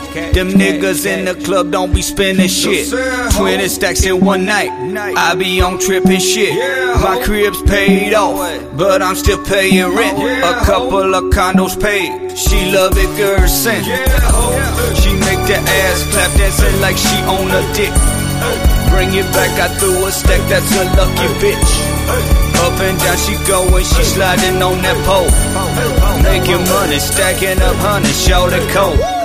Them niggas in the club don't be spending shit. 20 stacks in one night, I be on trippin' shit. My crib's paid off, but I'm still paying rent. A couple of condos paid, she love it, girl, sent. She make the ass clap, dancing like she on a dick. Bring it back, I threw a stack, that's a lucky bitch. Up and down she goin', she sliding on that pole. Making money, stacking up honey, show the coat.